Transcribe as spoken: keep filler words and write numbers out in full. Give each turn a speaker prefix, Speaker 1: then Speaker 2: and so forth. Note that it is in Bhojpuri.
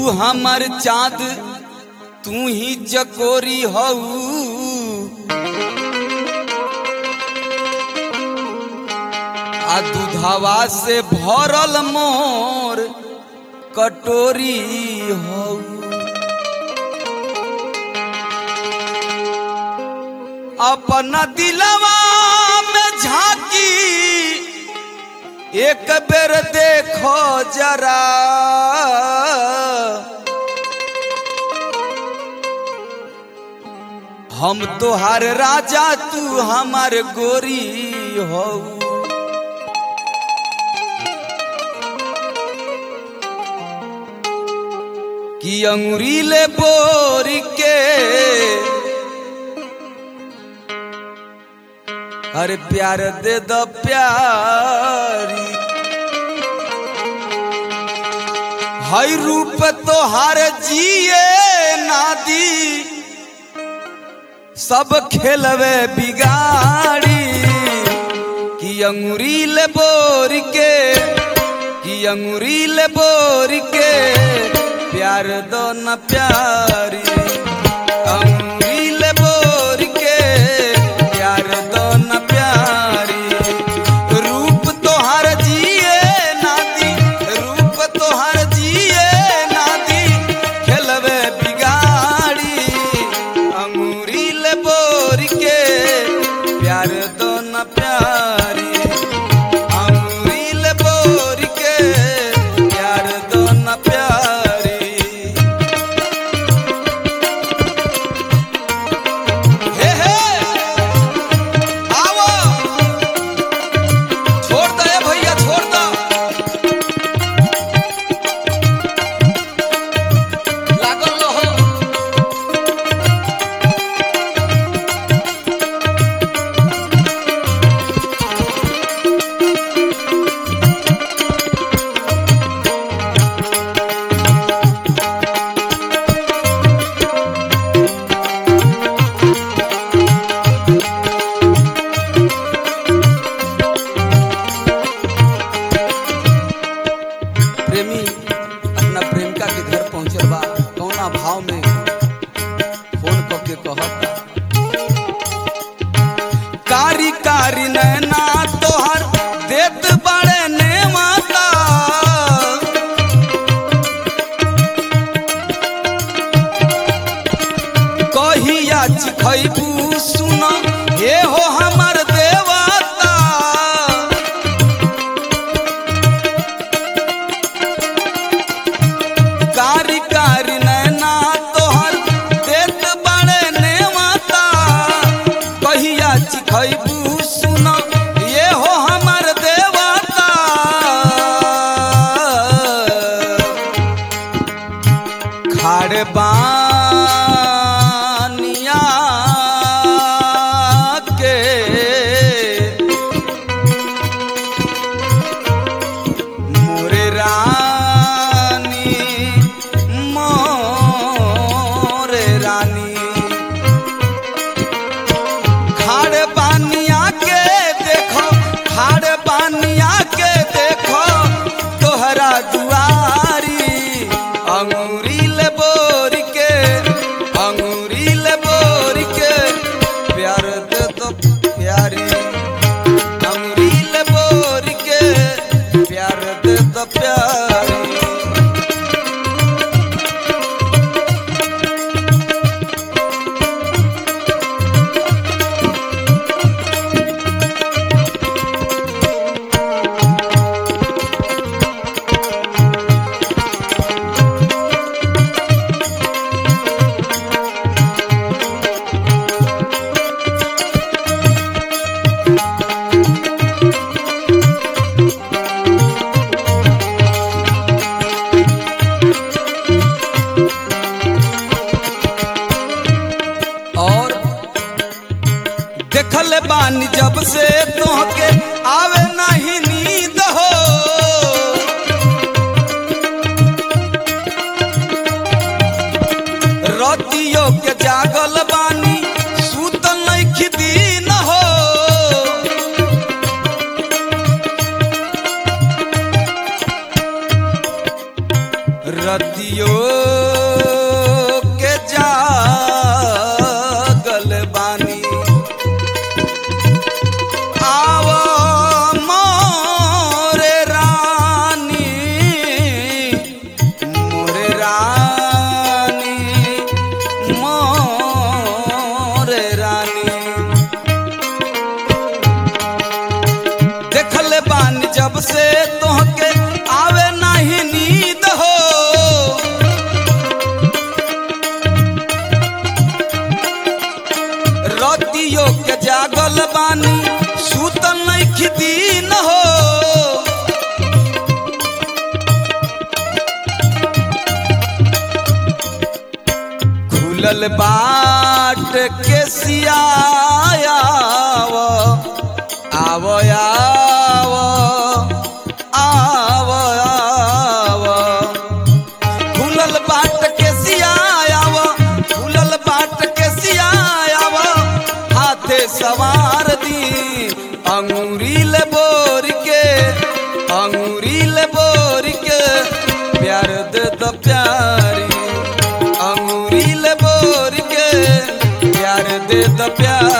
Speaker 1: तू हमर चाँद तू ही जकोरी हऊ आ दूधवा से भरल मोर कटोरी हऊ। अपना दिलवा में झांकी एक बेर देखो जरा, हम तोहार राजा तू हमार गोरी हऊ। कि अंगुरी ले बोर के अरे प्यार दे दो प्यारी, हई रूप तो हर जिए नादी सब खेलवे बिगाड़ी। कि अंगुरी ले बोर के कि अंगुरी ले बोर के प्यार दो न प्यारी, अंगुरी ले बोर के प्यार दो न प्यारी। रूप तो हर जिए नादी रूप तो हर जिए नादी खेलवे बिगाड़ी। अंगुरी ले बोर के प्यार दो न प्यारी, अंगुरी ले बोर के प्यार दो न प्यारी। प्रेमी अपना प्रेमिका के घर पहुंचल बा, कौना भाव में फोन करके कहता, कारी कारी नैना तोहर देत बड़े ने माता। कहिया चिखैबू सुना हे हो हमर देवता। कारी कारी नैना तोहर देत बड़े ने माता। कहिया चिखैबू सुना ये हो हमर देवता। खाड़ बानिया के मोरे रानी मोरे रानी। खाड़ बानिया के देखो खाड़ बानिया के देखो तोहरा दुआरी। अंगुरी ले बोर के अंगुरी ले बोर के प्यार दे दो प्यारी, अंगुरी ले बोर के प्यार दे दो प्यारी। और देखल बानी जब से तोहके आवे नहीं नींद हो। रतियों के जागल बानी सुतल नहीं दिन हो। रतियो के जागल बानी आव मोरे रानी मोरे रानी मोरे रानी देखल बानी जब से तोहके आवे नहीं नींद हो रतियो के जागल बानी सुतल नहीं दिन हो खुलल बाट के सियाव आव आव आव आव खुलल बाट के सियाव खुलल बाट के सियाव हाथे सवार दी अंगूरी ले बोर के अंगूरी ले बोर के प्यार दे दो प्यारी अंगूरी ले बोर के प्यार दे दो प्यार